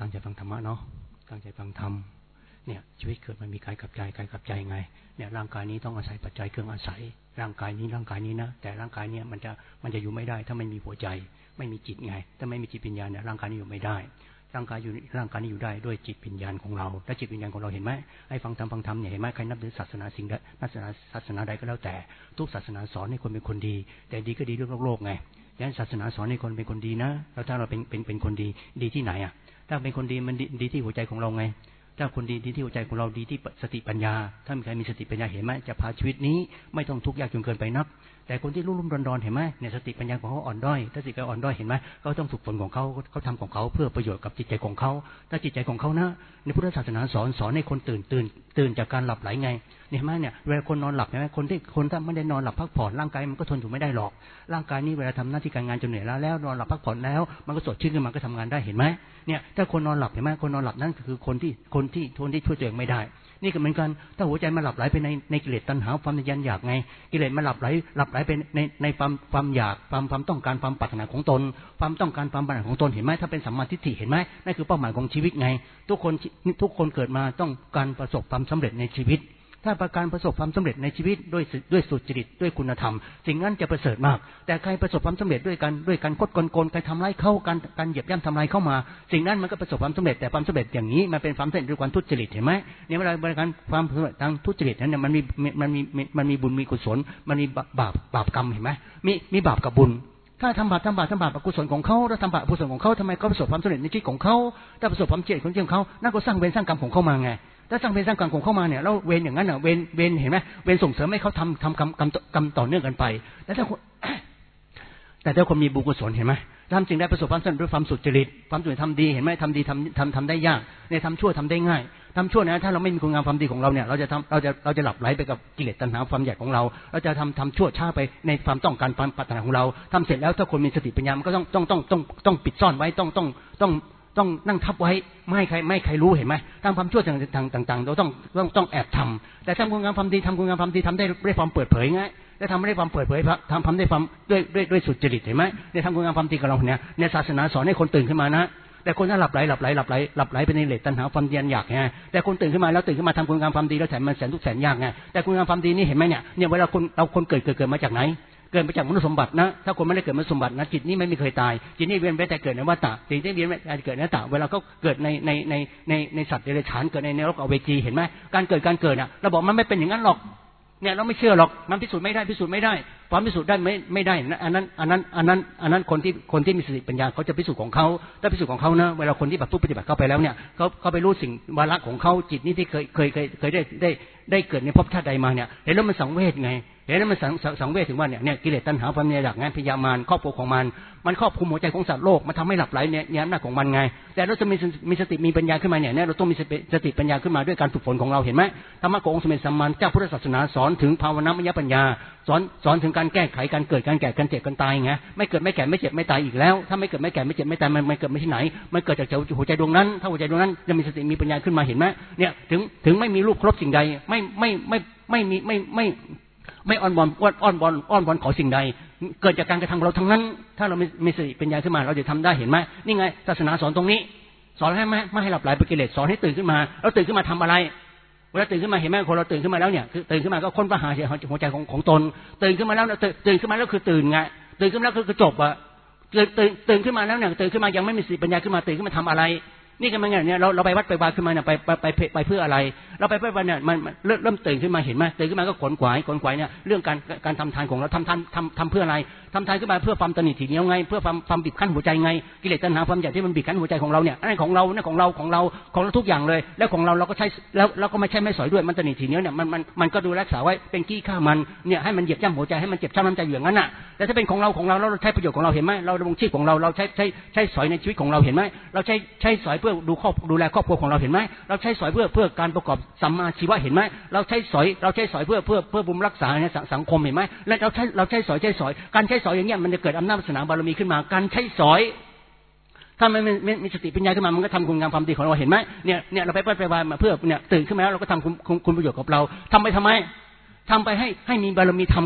ตั้งใจฟังธรรมะเนาะตั้งใจฟังธรรมเนี่ยชีวิตเกิดมันมีกายกับใจกายกับใจไงเนี่ยร่างกายนี้ต้องอาศัยปัจจัยเครื่องอาศัยร่างกายนี้นะแต่ร่างกายเนี่ยมันจะอยู่ไม่ได้ถ้าไม่มีหัวใจไม่มีจิตไงถ้าไม่มีจิตวิญญาณเนี่ยร่างกายนี้อยู่ไม่ได้ร่างกายนี้อยู่ได้ด้วยจิตวิญญาณของเราและจิตวิญญาณของเราเห็นไหมให้ฟังธรรมเนี่ยเห็นไหมใครนับถือศาสนาสิ่งใดศาสนาใดก็แล้วแต่ทุกศาสนาสอนให้คนเป็นคนดีแต่ดีก็ดีเรื่องโลกไงยันศาสนาสอนให้คนเป็นคนดีนะแล้วถ้าเราเป็นคนดีที่ไหนอ่ะถ้าเป็นคนดีมันดีที่หัวใจของเราไงถ้าคนดีที่หัวใจของเราดีที่สติปัญญาถ้ามีใครมีสติปัญญาเห็นไหมจะพาชีวิตนี้ไม่ต้องทุกข์ยากจนเกินไปนักแต่คนที่รุ่มร้อนเห็นไหมเนี่ยสติปัญญาของเขาอ่อนด้อยถ้าสติปัญญาอ่อนด้อยเห็นไหมเขาต้องฝึกฝนของเขาทำของเขาเพื่อประโยชน์กับจิตใจของเขาถ้าจิตใจของเขานะในพุทธศาสนาสอนให้คนตื่นจากการหลับไหลไงเนี่ยไหมเนี่ยเวลาคนนอนหลับเห็นไหมคนถ้าไม่ได้นอนหลับพักผ่อนร่างกายมันก็ทนอยู่ไม่ได้หรอกร่างกายนี้เวลาทำหน้าที่การงานจนเหนื่อยแล้วนอนหลับพักผ่อนแล้วมันก็สดชื่นขึ้นมาก็ทำงานได้เห็นไหมเนี่ยถ้าคนนอนหลับเห็นไหมคนนอนหลับนั่นคือคนที่ช่วยตัวเองไม่ได้นี่ก็เหมือนกันถ้าหัวใจมันหลับไหลไปในกิเลสตัณหาความทะยานอยากไงกิเลสมันหลับไหลไปในความอยากความต้องการความปรารถนาของตนความต้องการความปรารถนาของตนเห็นไหมถ้าเป็นสัมมาทิฏฐิเห็นไหมนั่นคือเป้าหมายของชีวิตไงทุกคนเกิดมาต้องการประสบความสำเร็จในชีวิตถ้าประสบความสำเร็จในชีวิตด้วยสุจริตด้วยคุณธรรมสิ่งนั้นจะประเสริฐมากแต่ใครประสบความสำเร็จด้วยการคดโกงการทำร้ายเข้าการเหยียบย่ำทำลายเข้ามาสิ่งนั้นมันก็ประสบความสำเร็จแต่ความสำเร็จอย่างนี้มันเป็นความสำเร็จด้วยการทุจริตเห็นไหมเนี่ยเวลาการความสำเร็จทางทุจริตนั้นเนี่ยมันมีบุญมีกุศลมันมีบาปกรรมเห็นไหมมีบาปกับบุญถ้าทำบาปอกุศลของเขาแล้วทำบาปอกุศลของเขาทำไมเขาประสบความสำเร็จในชีวิตของเขาถ้าประสบความสำเร็จของเขานั่นก็สร้างเวรสร้างกรรมของเขามาไงถ้าสร้างเวรสร้างกรรมของเข้ามาเนี่ยแล้วเวรอย่างนั้นอ่ะเวรเห็นไหมเวรส่งเสริมให้เขาทำกรรมต่อเนื่องกันไปแต่ถ้าคนมีบุญกุศลเห็นไหมทำสิ่งใดประสบความสำเร็จด้วยความสุจริตความสุจริตทำดีเห็นไหมทำดีทำได้ยากเนี่ยทำชั่วทำได้ง่ายทำชั่วนะถ้าเราไม่มีคุณงามความดีของเราเนี่ยเราจะหลับไหลไปกับกิเลสตัณหาความอยากของเราจะทำชั่วช้าไปในความต้องการความปรารถนาของเราทำเสร็จแล้วถ้าคนมีสติปัญญามันก็ต้องปิดซ่อนไว้ต้องนั่งทับไว้ไม่ให้ใครรู้เห็นไหมทำความชั่วต่างๆเราต้องแอบทำแต่ทำคุณงามความดีทำได้ด้วยความเปิดเผยไงได้ทำไม่ได้ความเปิดเผยทำได้ความด้วยสุจริตเห็นไหมได้ทำคุณงามความดีกับเราเนี่ยในศาสนาสอนให้คนตื่นขึ้นมานะแต่คนถ้าหลับไหลไปในเหล็กตัณหาความเย็นอยากไงแต่คนตื่นขึ้นมาทำคุณงามความดีแล้วแถมมันแสนทุกแสนยากไงแต่คุณงามความดีนี่เห็นไหมเนี่ยเวลาคนเกิดมาจากไหนเกิดมาจากมนุษย์สมบัตินะถ้าคนไม่ได้เกิดมนุษย์สมบัตินะจิตนี้ไม่เคยตายจิตนี้เวียนไปแต่เกิดในวัฏฏะจิตนี้เวียนไปเกิดในวัฏฏะเวลาเขาเกิดในสัตว์เดรัจฉานเกิดในนรกอเวจีเห็นไหมการเกิดอ่ะเราบอกมันไม่เป็นอย่างนั้นหรอกเนี่ยเราไม่เชื่อหรอกมันพิสูจน์ไม่ได้ความพิสูจน์ได้ไม่ได้อันนั้นคนที่มีสติปัญญาเขาจะพิสูจน์ของเขาถ้าพิสูจน์ของเขานะเวลาคนที่แบบผู้ปฏิบัติเข้าไปแล้วเนี่ยเขาไปรู้สิ่งวาระของเขาจิตนี้ที่เคยได้เกิดในภพชาติใดมาเนี่ยเห็นแล้วมันสังเวชไงเห็นแล้วมันสังเวชถึงว่าเนี่ยกิเลสตัณหาความอยากไงพยามารครอบครัวของมันครอบคลุมหัวใจของสัตว์โลกมันทำให้หลับไหลเนี่ยอำนาจของมันไงแต่เราจะมีสติมีปัญญาขึ้นมาเนี่ยเราต้องมีสติปัญญาขึ้นมาด้วยการฝึกฝนของเราเห็นไหมธรรมะขององค์สมเด็จสัมมาสัมพุทธเจ้าพุทธศาสนาสอนถึงภาวนามยปัญญาสอนถึงการแก้ไขการเกิดการแก่การเจ็บการตายไงไม่เกิดไม่แก่ไม่เจ็บไม่ตายอีกแล้วถ้าไม่เกิดไม่แก่ไม่เจ็บไม่ตายมันเกิดไม่ที่ไหนมันเกิดจากหัวใจดวงนั้นถ้าหัวใจดวงนั้นจะมีสติมีปัญญาขึ้นมาเห็นไหมเนี่ยถึงไม่มีรูปครบสิ่งใดไม่อ้อนวอนขอสิ่งใดเกิดจากการกระทำของเราทั้งนั้นถ้าเรามีสติปัญญาขึ้นมาเราจะทำได้เห็นไหมนี่ไงศาสนาสอนตรงนี้สอนให้ไม่ให้หลับไหลไปกิเลสสอนให้ตื่นขึ้นมาแล้วตื่นขึ้นมาทำอะไรเวลาตื่นขึ้นมาเห็นไหมคนเราตื่นขึ้นมาแล้วเนี่ยคือตื่นขึ้นมาก็ค้นปัญหาหัวใจของตนตื่นขึ้นมาแล้วตื่นขึ้นมาแล้วคือตื่นไงตื่นขึ้นมาแล้วคือจบอะตื่นขึ้นมาแล้วเนี่ยตื่นขึ้นมายังไม่มีสติปัญญาขึ้นมาตื่นขึ้นมาทำอะไรนี่ก็มันเนี่ยเราไปวัดไปวาขึ้นมาเนี่ยไปเพื่ออะไรเราไปวันเนี่ยมันเริ่มตื่นขึ้นมาเห็นไหมตื่นขึ้นมาก็ขนขวายเนี่ยเรื่องการทำทานของเราทำเพื่ออะไรทำทานขึ้นมาเพื่อความตนีทีเหนียวไงเพื่อความบีบคั้นหัวใจไงกิเลสตัณหาความอยากที่มันบีบคั้นหัวใจของเราเนี่ยอันนั้นของเราทุกอย่างเลยแล้วของเราก็ใช้แล้วเราก็ไม่ใช่ไม่สอยด้วยมันตนีทีเหนียวเนี่ยมันก็ดูรักษาไว้เป็นกี้ฆ่ามันเนี่ยให้มันเหยียบย่ำหัวใจให้มันเจ็บช้ำน้ำใจอย่างนั้นน่ะแต่ถ้าเป็นของเราแล้วเราใช้ประโยชน์ของเราเห็นไหมเราดำรงชีพของเราใช้สอยในชีวิตของเราเห็นไหมเราใช้สอยเพื่อดูแลครอบครัวของเราเห็นไหมเราใช้สอยเพื่อการประกอบสัมมาชีวะเห็นไหมเราใช้สอยเพื่อบุญรักษาในสังคมเห็นไหมและเราใช้สอยการใช้สอยอย่างเงี้ยมันจะเกิดอำนาจวาสนาบารมีขึ้นมาการใช้สอยถ้ามันมีสติปัญญาขึ้นมามันก็ทำคุณงามความดีของเราเห็นไหมเนี่ยเราไปวามาเพื่อเนี่ยตื่นขึ้นมาแล้วเราก็ทำคุณประโยชน์กับเราทำไปให้มีบารมีทำไง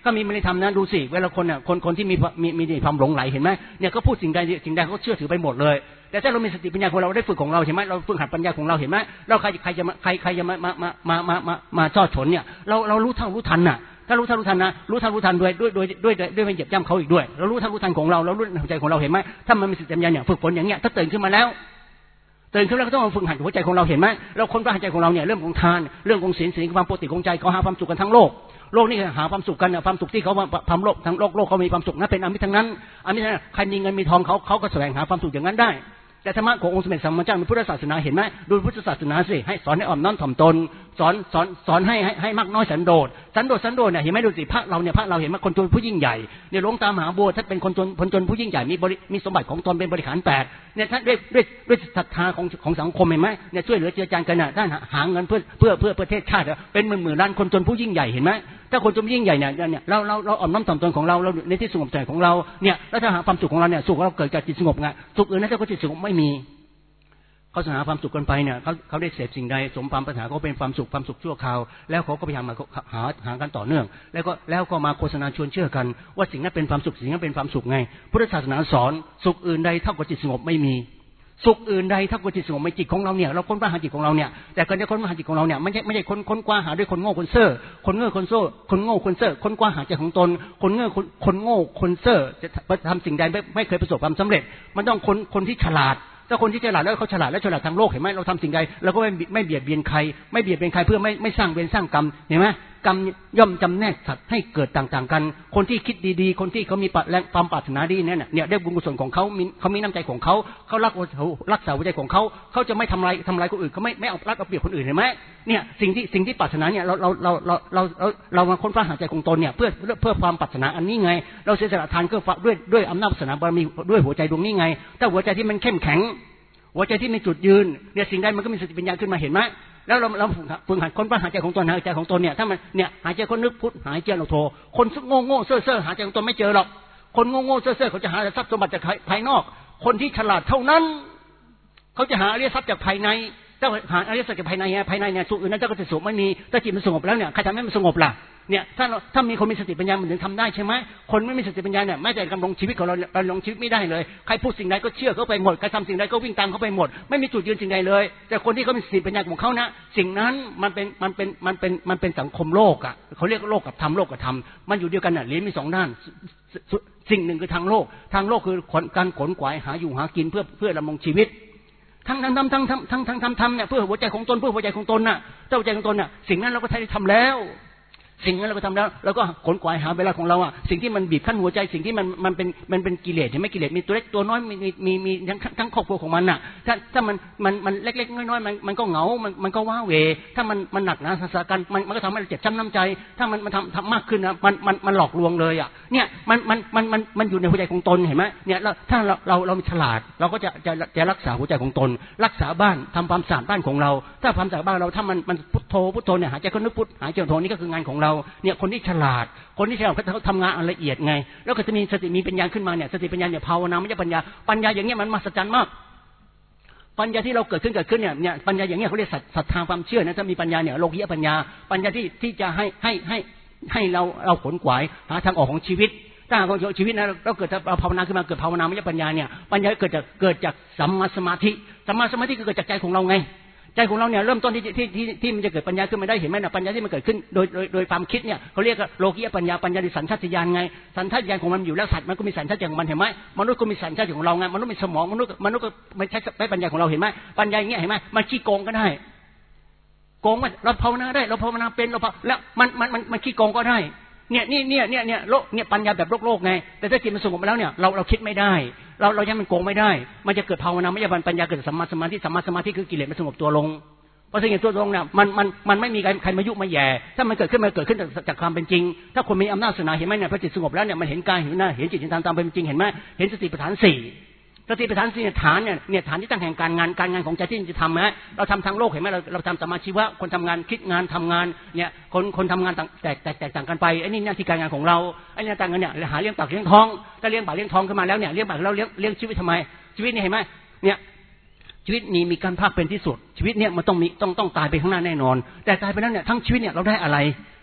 ก็มีไม่ได้ทำนะดูสิเวลาคนเนี่ยคนที่มีความหลงไหลเห็นไหมเนี่ยก็พูดสิ่งใดเขาเชื่อถือไปหมดเลยแต่ถ้าเรามีสติปัญญาของเราได้ฝึกของเราเห็นไหมเราฝึกหัดปัญญาของเราเห็นไหมเราใครจะมาจ่อฉนเนี่ยเรารู้เท่ารู้ทันน่ะถ้ารู้เท่ารู้ทันนะรู้เท่ารู้ทันด้วยไม่เหยียบย่ำเขาอีกด้วยเรารู้เท่ารู้ทันของเรารู้หัวใจของเราเห็นไหมถ้ามันมีสติปัญญาเนี่ยฝึกฝนอย่างเงี้ยถ้าตื่นขึ้นมาแล้วตื่นขึ้นแล้วก็ต้องฝึกหัดหัวใจของเราเห็นไหมเราคนว่าหัวใจของเราเนี่ยเรื่องของทานเรื่องของศีลความปกติของใจเขาหาความสุขกันทั้งโลกนี่หาความสุขกันความสุขที่เขาทำโลกทั้งโลกเขามีความสุขนะเป็นอมิตรทั้งนั้นใครมีเงินมีทองเขาก็แสวงหาความสุขอย่างนั้นได้แต่ธรรมะขององค์สมเด็จสัมมาสัมพุทธเจ้าในพุทธศาสนาเห็นไหมดูพุทธศาสนาสิให้สอนให้อ่อนน้อมถ่อมตนสอนให้มากน้อยสันโดษเนี่ยเห็นไหมดูสิพระเราเห็นไหมคนจนผู้ยิ่งใหญ่เนี่ยหลวงตามหาบัวท่านเป็นคนจนผู้ยิ่งใหญ่มีสมบัติของตนเป็นบริขาร8เนี่ยท่านด้วยศรัทธาของสังคมเห็นไหมเนี่ยช่วยเหลือเจือจานกันน่ะท่านหาเงินเพื่อประเทศชาติเป็นหมื่นล้านคนจนผู้ยิ่งใหญ่เห็นไหมถ้าคนจนยิ่งใหญ่เนี่ยเราอ่อนน้อมถ่อมตนของเราในที่สงบใจของเราเนี่ยแล้วถ้าหาความสุขของเราเนี่ยสุขเราเกิดจากจิตสงบไงสุขอื่นนั้นถ้าจิตสงบไม่มีเขาหาความสุขกันไปเนี่ยเขาได้เสพสิ่งใดสมความปรารถนาเขาเป็นความสุขชั่วคราวแล้วเขาก็พยายามมาหากันต่อเนื่องแล้วก็มาโฆษณาชวนเชื่อกันว่าสิ่งนั้นเป็นความสุขสิ่งนั้นเป็นความสุขไงพุทธศาสนาสอนสุขอื่นใดเท่ากับจิตสงบไม่มีสุขอื่นใดเท่ากับจิตสงบไม่จิตของเราเนี่ยเราค้นคว้าหาจิตของเราเนี่ยแต่การจะค้นคว้าหาจิตของเราเนี่ยไม่ใช่ค้นคว้าหาด้วยคนโง่คนเซ่อคนโง่คนเซ่อค้นคว้าหาใจของตนคนโง่คนเซ่อจะทำสิ่งใดไม่เคยประสบความสำเร็จมันต้องคนที่ฉลาดถ้าคนที่ฉลาดแล้วเขาฉลาดและฉลาดทางโลกเห็นไหมเราทำสิ่งใดเราก็ไม่เบียดเบียนใครเพื่อไม่สร้างเวรสร้างกรรมเห็นไหมกรรมย่อมจำแนกสัตว์ให้เกิดต่างๆกันคนที่คิดดีๆคนที่เขามีความปรารถนาดีเนี่ยได้บุญกุศลของเขามีน้ำใจของเขารักษาหัวใจของเขาจะไม่ทำลายคนอื่นเขาไม่เอารักเอาเปรียบคนอื่นเห็นไหมเนี่ยสิ่งที่ปรารถนาเนี่ยเรามาค้นคว้าหาใจของตนเนี่ยเพื่อความปรารถนาอันนี้ไงเราเสียสละทานก็ด้วยอำนาจศาสนาบารมีด้วยหัวใจดวงนี้ไงถ้าหัวใจที่มันเข้มแข็งหัวใจที่มีจุดยืนเนี่ยสิ่งใดมันก็มีสติปัญญาขึ้นมาเห็นไหมแล้วเราฝึกหัดค้นคว้าหาใจของตนหาใจของตนเนี่ยถ้ามันเนี่ยหายใจคนนึกพุทธหายใจเราโทคนโง่เซ่อหาใจของตนไม่เจอหรอกคนโง่เซ่อเขาจะหาทรัพย์สมบัติจากภายนอกคนที่ฉลาดเท่านั้นเขาจะหาอริยทรัพย์จากภายในถ้าหาอริยทรัพย์จากภายในเนี่ยสุขอื่นนั้นก็จะสุขไม่มีถ้าจิตมันสงบแล้วเนี่ยใครทำให้มันสงบล่ะเนี่ยถ้ามีคนมีสติปัญญามันถึงทำได้ใช่ไหมคนไม่มีสติปัญญาเนี่ยแม้แต่กำลังชีวิตของเราลงชีวิตไม่ได้เลยใครพูดสิ่งใดก็เชื่อเขาไปหมดใครทำสิ่งใดก็วิ่งตามเขาไปหมดไม่มีจุดยืนสิ่งใดเลยแต่คนที่เขามีสติปัญญาของเขานะสิ่งนั้นมันเป็นสังคมโลกอ่ะเขาเรียกโลกกับธรรมมันอยู่เดียวกันน่ะเหรียญมี2ด้านสิ่งหนึ่งคือทางโลกคือการขนขวายหาอยู่หากินเพื่อดำรงชีวิตทั้งทำเนี่ยเพื่อหัวใจของตนน่ะเจ้าหัวใจของตนน่ะสิ่งนั้นเราก็ได้ทำแล้วสิ่งนั้นเราก็ทำแล้วเราก็ขนขวายหาเวลาของเราอ่ะสิ่งที่มันบีบคั้นหัวใจสิ่งที่มันเป็นกิเลสเห็นไหมกิเลสมีตัวเล็กตัวน้อยมีทั้งครอบครัวของมันน่ะถ้ามันเล็กๆน้อยๆมันก็เหงามันก็ว้าเหวถ้ามันหนักหนาสาหัสกันมันก็ทำให้เราเจ็บช้ำน้ำใจถ้ามันทำมากขึ้นนะมันหลอกลวงเลยอ่ะเนี่ยมันอยู่ในหัวใจของตนเห็นไหมเนี่ยถ้าเราฉลาดเราก็จะรักษาหัวใจของตนรักษาบ้านทำความสะอาดบ้านของเราถ้าความสะอาดบ้านเราถ้ามันพุทโธเนี่ยหายใจก็นึกพุทหายใจโธนี่ก็คืองานของเราเนี่ยคนที่ฉลาดเขาทำงานละเอียดไงแล้วก็จะมีสติมีปัญญาขึ้นมาเนี่ยสติปัญญาเนี่ยภาวนาไม่ใช่ปัญญาอย่างเงี้ยมันมหัศจรรย์มากปัญญาที่เราเกิดขึ้นเนี่ยปัญญาอย่างเงี้ยเขาเรียกศรัทธาความเชื่อนะถ้ามีปัญญาเนี่ยโลกียปัญญาที่จะให้เราขนขวายหาทางออกของชีวิตถ้าของชีวิตนะเราเกิดเราภาวนาขึ้นมาเกิดภาวนาไม่ใช่ปัญญาเนี่ยปัญญาเกิดจากสัมมาสมาธิคือเกิดจากใจของเราไงใจของเราเนี่ยเริ่มต้นที่มันจะเกิดปัญญาขึ้นมาได้เห็นไหมนะปัญญาที่มันเกิดขึ้นโดยความคิดเนี่ยเขาเรียกโลกียปัญญาในสัญชาตญาณไงสัญชาตญาณของมันอยู่แล้วสัตว์มันก็มีสัญชาตญาณของมันเห็นไหมมนุษย์ก็มีสัญชาตญาณของเราไงมนุษย์มีสมองมนุษย์ก็ไม่ใช่ปัญญาของเราเห็นไหมปัญญาอย่างเงี้ยเห็นไหมมันขี้โกงก็ได้โกงมันเราภาวนาได้เราภาวนาเป็นเราแล้วมันขี้โกงก็ได้เนี่ยโลกเนี่ยปัญญาแบบโลกไงแต่ถ้าจิตมันสงบไปแล้วเนี่ยเราคิดไม่ได้เรายังมันโกงไม่ได้มันจะเกิดภาวนาไม่ใช่ปัญญาเกิดสัมมาสมาธิคือกิเลสมันสงบตัวลงเพราะสิ่งตัวตรงเนี่ยมันไม่มีใครมายุมาแย่ถ้ามันเกิดขึ้นจากความเป็นจริงถ้าคนมีอำนาจศาสนาเห็นไหมเนี่ยพอจิตสงบแล้วเนี่ยมันเห็นกายเห็นหน้าเห็นจิตเห็นธรรมตามเป็นจริงเห็นไหมเห็นสติปัฏฐาน4สติปัฏฐาน4ฐานเนี่ยฐานที่ตั้งแห่งการงานของใจที่จะทำนะเราทำทางโลกเห็นไหมเราทำสมาชีวะคนทำงานคิดงานทำงานเนี่ยคนทำงานแตกต่างกันไปไอ้นี่หน้าที่การงานของเราไอ้นี่ต่างกันเนี่ยหาเลี้ยงปากเลี้ยงท้องถ้าเลี้ยงปากเลี้ยงท้องขึ้นมาแล้วเนี่ยเลี้ยงปากแล้วเลี้ยงชีวิตทำไมชีวิตนี่เห็นไหมเนี่ยชีวิตนี้มีการภาคเป็นที่สุดชีวิตเนี่ยมันต้องตายไปข้างหน้าแน่นอนแต่ตายไปแล้วเนี่ยทั้งชีวิตเนี่ยเราได้อะไร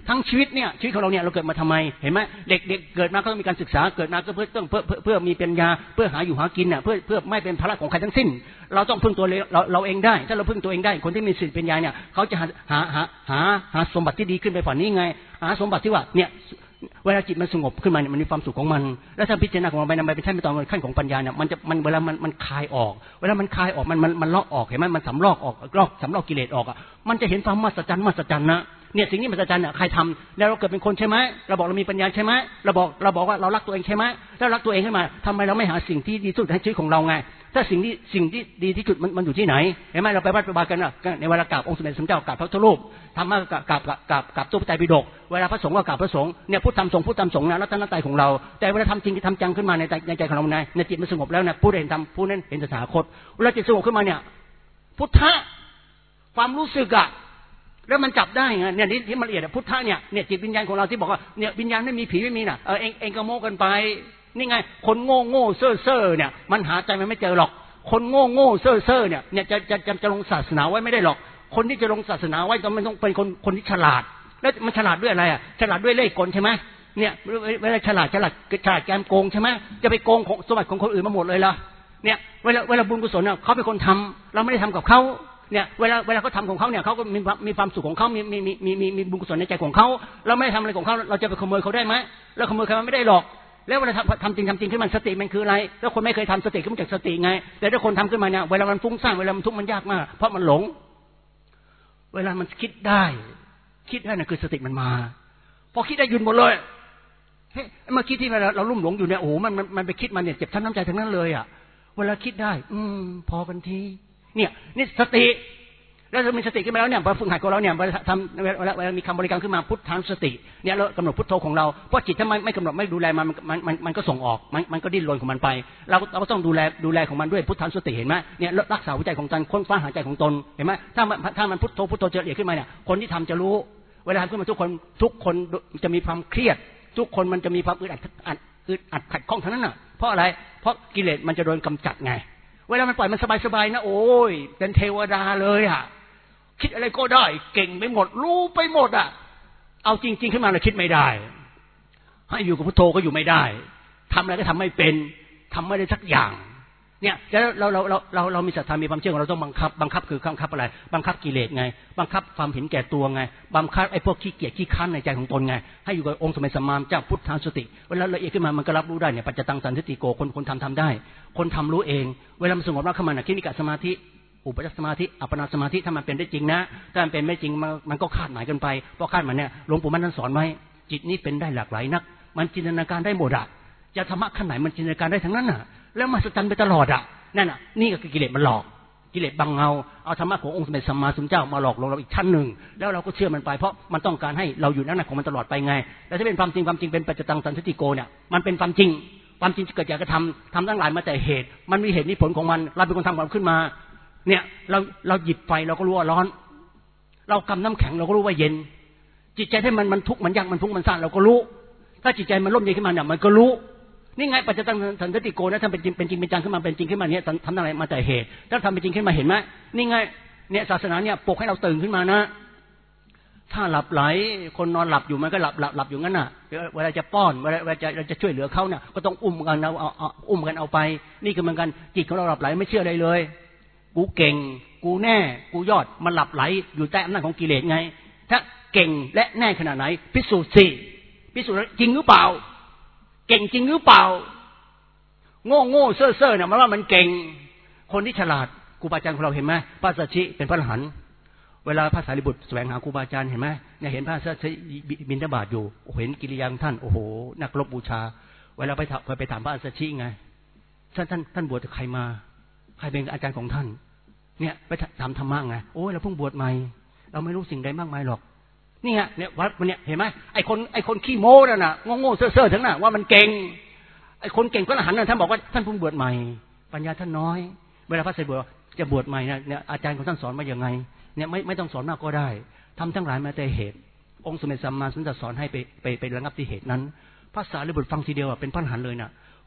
ทั้งชีวิตเนี่ยชีวิตของเราเนี่ยเราเกิดมาทำไมเห็นไหมเด็กเกิดมาก็ต้องมีการศึกษาเกิดมาก็เพื่อมีปัญญาเพื่อหาอยู่หากินเพื่อไม่เป็นภาระของใครทั้งสิ้นเราต้องพึ่งตัวเราเองได้ถ้าเราพึ่งตัวเองได้คนที่มีสติปัญญาเนี่ยเขาจะหาสมบัติที่ดีขึ้นไปกว่านี้ไงหาสมบัติที่ว่าเนี่ยเวลาจิตมันสงบขึ้นมาเนี่ยมันมีความสุขของมันแล้วถ้าพิจารณาของมันไปนำไปเป็นขั้นเป็นตอนขั้นของปัญญาเนี่ยมันเวลามันคลายออกเวลามันคลายออกมันลอกออกเห็นไหมมันสำลอกออกสำลอกกิเลสออกอ่ะมันจะเห็นความมหัศจรรย์นะเนี่ยสิ่งนี้มหัศจรรย์เนี่ยใครทำแล้วเราเกิดเป็นคนใช่ไหมเราบอกเรามีปัญญาใช่ไหมเราบอกว่าเรารักตัวเองใช่ไหมถ้ารักตัวเองขึ้นมาทำไมเราไม่หาสิ่งที่ดีที่สุดให้ชีวิตของเราไงถ้าสิ่งที่ดีที่สุดมันอยู่ที่ไหนเห็นไหมเราไปวัดไปบากันในเวลากราบองค์สมเด็จพระเจ้ากราบพระพุทธรูปทำมากราบตู้พระไตรปิฎกเวลาพระสงฆ์ก็กราบพระสงฆ์เนี่ยพุทธธรรมสงฆ์นะรัตนตรัยของเราแต่เวลาทำจริงทำจังขึ้นมาในใจของเราในจิตมันสงบแล้วเนี่ยผู้เห็นธรรมผู้นั้นเห็นตถาคตเวลาจิตสงบขึ้นมาเนี่ยพุทธะความรู้สึกอะแล้วมันจับได้ไงเนี่ยที่มันละเอียดพุทธะเนี่ยจิตวิญญาณของเราที่บอกว่าเนี่ยวิญญาณไม่มีผีไม่มีน่ะเองก็โม้กันไปนี่ไงคนโง่เซ่อเนี่ยมันหาใจมันไม่เจอหรอกคนโง่เซ่อเนี่ยจะลงศาสนาไว้ไม่ได้หรอกคนที่จะลงศาสนาไว้ต้องเป็นคนที่ฉลาดแล้วมันฉลาดด้วยอะไรอ่ะฉลาดด้วยเล่ห์กลใช่ไหมเนี่ยเวลาฉลาดแกมโกงใช่ไหมจะไปโกงสมบัติของคนอื่นมาหมดเลยล่ะเนี่ยเวลาบุญกุศลเนี่ยเขาเป็นคนทำเราไม่ได้ทำกับเขาเนี่ยเวลาเขาทำของเขาเนี่ยเขาก็มีความสุขของเขามีบุญกุศลในใจของเขาเราไม่ได้ทำอะไรของเขาเราจะไปขโมยเขาได้ไหมเราขโมยเขาไม่ได้หรอกแล้วเวลาทำจริงขึ้นมาสติมันคืออะไรแล้วคนไม่เคยทำสติก็มาจากสติไงแต่ถ้าคนทำขึ้นมาเนี่ยเวลามันฟุ้งซ่านเวลามันทุกข์มันยากมากเพราะมันหลงเวลามันคิดได้น่ะคือสติมันมาพอคิดได้หยุดหมดเลยเฮ้ยเมื่อคิดที่เราลุ่มหลงอยู่เนี่ยโอ้มันไปคิดมันเนี่ยเจ็บช้ำน้ำใจทั้งนั้นเลยอ่ะเวลาคิดได้พอกันทีเนี่ยนี่สติแล้วจะมีสติขึ้นมาแล้วเนี่ยพอฝึกหัดของเราเนี่ยเวลามีคำบริกรรมขึ้นมาพุทธานุสติเนี่ยเรากำหนดพุทโธของเราเพราะจิตถ้าไม่กำหนดไม่ดูแลมันก็ส่งออกมันก็ดิ้นรนของมันไปเราก็ต้องดูแลของมันด้วยพุทธานุสติเห็นไหมเนี่ยรักษาหัวใจของตนค้นคว้าหาใจของตนเห็นไหมถ้ามันพุทโธเจริญขึ้นมาเนี่ยคนที่ทำจะรู้เวลาทำขึ้นมาทุกคนจะมีความเครียดทุกคนมันจะมีความอึดอัดขัดข้องทั้งนั้นน่ะเพราะอะไรเพราะกิเลสมันจะโดนกำจัดไงเวลามันปล่อยมันสบายๆนะโอ้ยเป็นเทวดาเลยอ่ะคิดอะไรก็ได้เก่งไปหมดรู้ไปหมดอ่ะเอาจริงๆขึ้นมาเราคิดไม่ได้ให้อยู่กับพุทโธก็อยู่ไม่ได้ทำอะไรก็ทำไม่เป็นทำไม่ได้สักอย่างเนี่ยแล้วเรามีศรัทธามีความเชื่อของเราต้องบังคับคือบังคับอะไรบังคับกิเลสไงบังคับความเห็นแก่ตัวไงบังคับไอ้พวกขี้เกียจขี้ค้านในใจของตนไงให้อยู่กับองค์สมัยสัมมาสัมพุทธเจ้าพุทธานุสติเวลาละเอียดขึ้นมามันก็รับรู้ได้เนี่ยปัจจตังสันทิฏฐิโกคนทำได้คนทำรู้เองเวลามันสงบแล้วเข้ามาคินิกะสมาธิอุปจารสมาธิอัปปนาสมาธิถ้ามันเป็นได้จริงนะถ้ามันเป็นไม่จริงมันก็คาดหมายกันไปเพราะคาดหมายเนี่ยหลวงปู่มั่นท่านสอนไว้จิตนี้เป็นได้หลากหลายนักมันจินตนาการได้หมดอ่ะจะธรรมะขั้นไหนมันจินตนาการได้ทั้งนั้นน่ะแล้วมหัศจรรย์ไปตลอดอ่ะนั่นน่ะนี่ก็คือกิเลสมันหลอกกิเลสบังเงาเอาธรรมะขององค์สมเด็จสัมมาสัมพุทธเจ้ามาหลอกลวงเราอีกชั้นหนึ่งแล้วเราก็เชื่อมันไปเพราะมันต้องการให้เราอยู่นั่นของมันตลอดไปไงแต่ถ้าเป็นความจริงเป็นปัจจตังสันทิฏฐิโกเนี่ยมันเป็นความจริงเกิดจากกระทำทั้งหลายมาแต่เหตุมันมีเหตุมีผลของมันเราเป็นคนทำมันขึ้นมาเนี่ยเราหยิบไฟเราก็รู้ว่าร้อนเรากำน้ำแข็งเราก็รู้ว่าเย็นจิตใจที่มันทุกข์มันยากมันฟุ้งมันซ่านเราก็รู้ถ้าจิตใจมันร่มเย็นขึ้นมาเนี่ยมันก็รู้นี่ไงปัจจตังสันทิฏฐิโกนะถ้าเป็นจริงเป็นจังขึ้นมาเป็นจริงขึ้นมาเนี่ยทำอะไรมาแต่เหตุถ้าทำเป็นจริงขึ้นมาเห็นไหมนี่ไงเนี่ยศาสนาเนี่ยปลุกให้เราตื่นขึ้นมานะถ้าหลับไหลคนนอนหลับอยู่มันก็หลับอยู่งั้นน่ะเวลาจะป้อนเวลาจะช่วยเหลือเขาเนี่ยก็ต้องอุ้มกันเอาไปนี่คือเหมือนกันจิตของเราหลับไหลไม่เชื่ออะไรเลยกูเก่งกูแน่กูยอดมันหลับไหลอยู่ใต้อำนาจของกิเลสไงถ้าเก่งและแน่ขนาดไหนพิสูจน์สิพิสูจน์จริงหรือเปล่าเก่งจริงหรือเปล่าโง่เซ่อเนี่ยมันว่ามันเก่งคนที่ฉลาดครูบาอาจารย์ของเราเห็นไหมพระสัชชิเป็นพระอรหันต์เวลาพระสารีบุตรแสวงหาครูบาอาจารย์เห็นไหมเนี่ยเห็นพระสัชชิบิณฑบาตอยู่เห็นกิริยาของท่านโอ้โหนักรบบูชาเวลาไปถามพระสัชชิไงท่านบวชจากใครมาใครเป็นอาจารย์ของท่านเนี่ยไปถามธรรมะไงโอ้ยเราเพิ่งบวชใหม่เราไม่รู้สิ่งใดมากมายหรอกนี่ไงเนี่ยวัดมันเนี่ยเห็นไหมไอ้คนขี้โม้น่ะโง่เซ่อทั้งน่ะว่ามันเก่งไอ้คนเก่งก็หันน่ะท่านบอกว่าท่านเพิ่งบวชใหม่ปัญญาท่านน้อยเวลาพระสารีบุตรจะบวชใหม่เนี่ยอาจารย์ของท่านสอนมาอย่างไงเนี่ยไม่ต้องสอนมากก็ได้ทำทั้งหลายมาแต่เหตุองค์สมเด็จสัมมาสัมพุทธเจ้าสอนให้ไประงับที่เหตุนั้นพระสารีบุตรฟังทีเดียวเป็นพระอรหันต์เลยน่ะ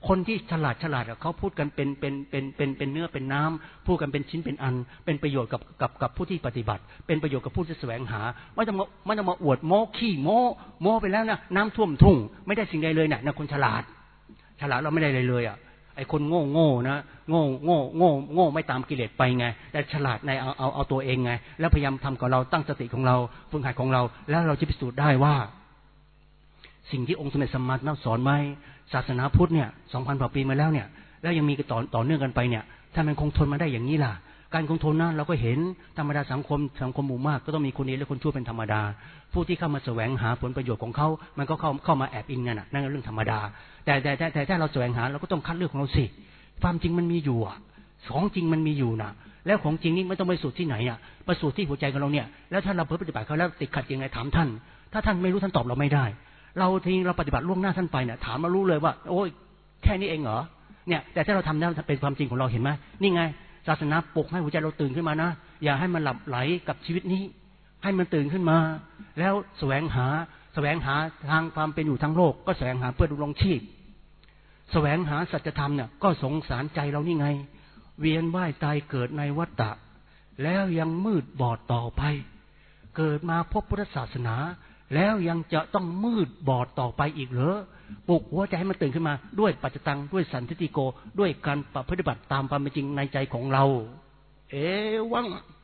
คนที่ฉลาดเขาพูดกันเป็นเนื้อเป็นน้ำพูดกันเป็นชิ้นเป็นอันเป็นประโยชน์กับผู้ที่ปฏิบัติเป็นประโยชน์กับผู้ที่แสวงหาไม่ต้องมาอวดโม้ขี้โม้ไปแล้วนะน้ำท่วมทุ่งไม่ได้สิ่งใดเลยนะคนฉลาดเราไม่ได้เลยอ่ะไอ้คนโง่นะโง่ไม่ตามกิเลสไปไงแต่ฉลาดในเอาตัวเองไงแล้วพยายามทำกับเราตั้งสติของเราฝึกหัดของเราแล้วเราจะพิสูจน์ได้ว่าสิ่งที่องค์สมเด็จสัมมาสัมพุทธเจ้าสอนไว้ศาสนาพุทธเนี่ย 2,000 กว่าปีมาแล้วเนี่ยแล้วยังมีกันต่อเนื่องกันไปเนี่ยถ้ามันคงทนมาได้อย่างนี้ล่ะการคงทนนะเราก็เห็นธรรมดาสังคมหมู่มากก็ต้องมีคนดีและคนชั่วเป็นธรรมดาผู้ที่เข้ามาแสวงหาผลประโยชน์ของเขามันก็เข้ามาแอบอิงกันนั่นเรื่องธรรมดาแต่ถ้าเราแสวงหาเราก็ต้องคัดเลือกของเราสิความจริงมันมีอยู่ของจริงมันมีอยู่นะแล้วของจริงนี่ไม่ต้องไปสูตรที่ไหนประสูตรที่หัวใจของเราเนี่ยแล้วถ้าเราปฏิบัติเขาแล้วติดขัดยังไงถามท่านถ้าท่านไม่รู้ท่านตอบเราไม่ได้เราทีเราปฏิบัติล่วงหน้าท่านไปเนี่ยถามมารู้เลยว่าโอ้ยแค่นี้เองเหรอเนี่ยแต่ถ้าเราทำได้เป็นความจริงของเราเห็นไหมนี่ไงศาสนาปลุกให้หัวใจเราตื่นขึ้นมานะอย่าให้มันหลับไหลกับชีวิตนี้ให้มันตื่นขึ้นมาแล้วแสวงหาทางความเป็นอยู่ทั้งโลกก็แสวงหาเพื่อดำรงชีพแสวงหาสัจธรรมเนี่ยก็สงสารใจเรานี่ไงเวียนว่ายตายเกิดในวัฏฏะแล้วยังมืดบอดต่อไปเกิดมาพบพุทธศาสนาแล้วยังจะต้องมืดบอดต่อไปอีกเหรอปลุกหัวใจให้มันตื่นขึ้นมาด้วยปัจจตังด้วยสันทิฏฐิโกด้วยการปฏิบัติตามความเป็นจริงในใจของเราวัง